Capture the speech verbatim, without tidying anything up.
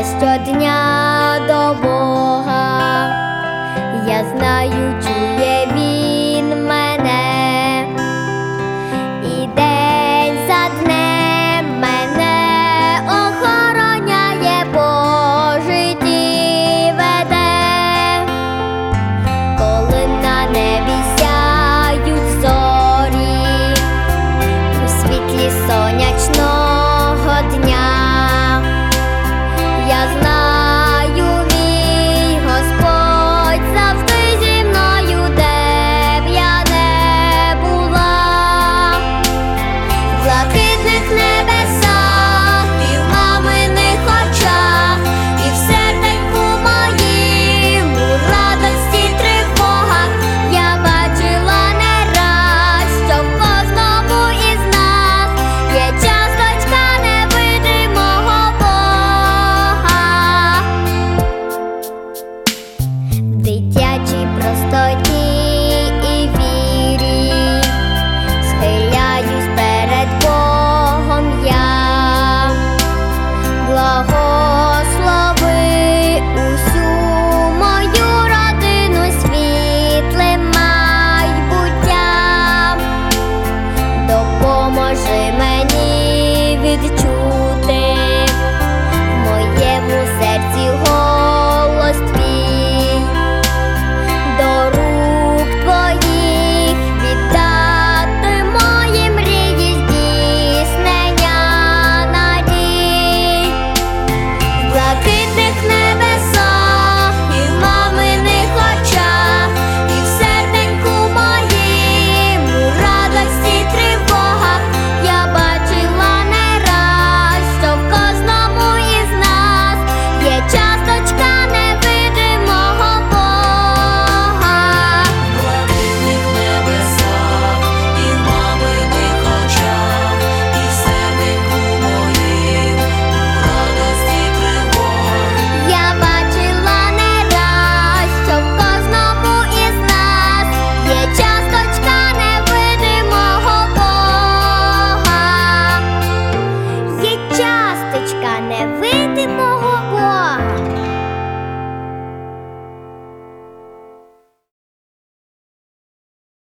щодня до Бога. Я знаю, чує Він мене, і день за днем мене охороняє, по житті веде. Коли на небі сяють зорі у світлі сонячного дня, я знаю, мій Господь завжди зі мною, де б я не була. В блакитних небесах і в маминих очах, і в серденьку моїм, у радості, тривогах я бачила не раз, що в кожному із нас є часточка невидимого Бога. В дитячій простоті